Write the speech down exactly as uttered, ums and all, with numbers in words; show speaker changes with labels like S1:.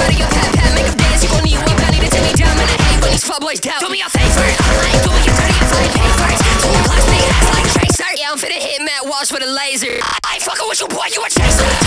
S1: Body your pat pat, make 'em dance. You gon' need one penny to take me down. Man, I hate when these fuckboys doubt. Do me a favor, I like doing you dirty. I find papers. Two o'clock's big ass like Tracer. Yeah, I'm finna hit Matt Walsh with a laser. I ain't fucking with you, boy. You a chaser.